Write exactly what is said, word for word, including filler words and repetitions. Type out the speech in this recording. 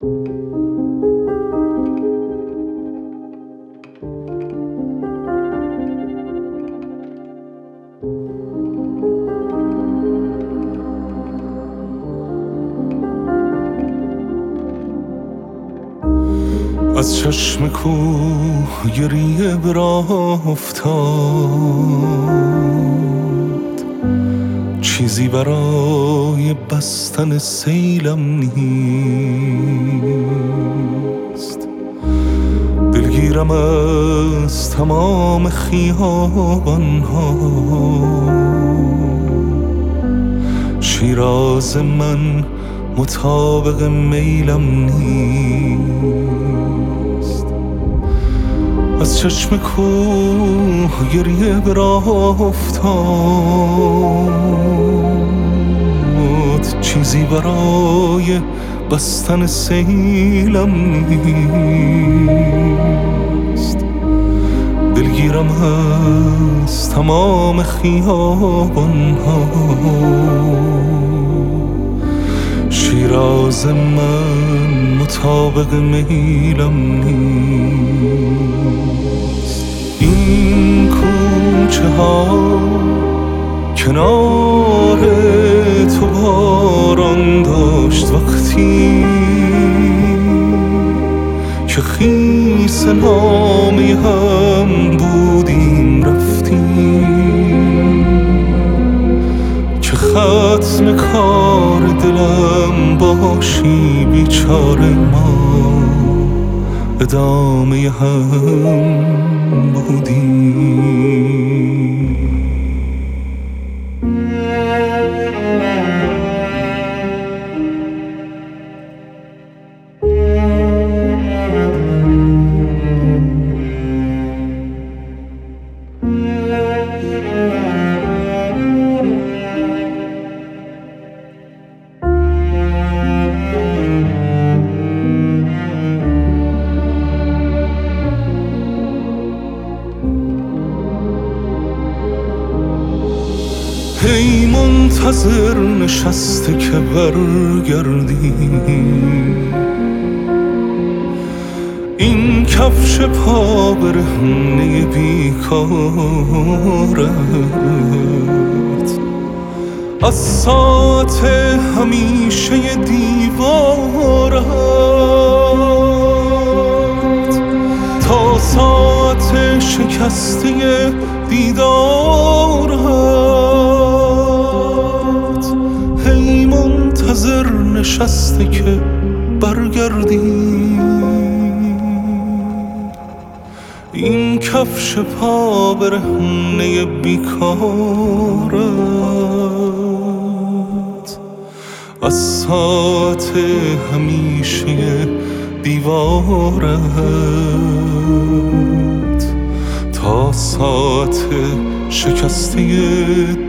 از چشم کوه گریه به راه افتاد، چیزی برای بستن سیلم نیست. دلگیرم از تمام خیابان‌ها، شیراز من مطابق میلم نیست. از چشم کوه گریه به راه افتاد، چیزی برای بستن سیلم نیست. دلگیرم از تمام خیابان‌ها، شیراز من مطابق میلم نیست. این کوچه ها کنار تو باران داشت وقتی که خیس نامی هم بودیم رفتیم، که ختم کار دلم باشی بیچاره ما ادامه هم بودیم. هی منتظر نشسته که برگردی، این کفش پا برهنه بیکارت از ساعت همیشه دیوارت تا ساعت شکسته دیدارت. هی منتظر نشسته که برگردی، این کفش پا برهنه بیکارت از ساعت همیشه دیوارت تا ساعت شکسته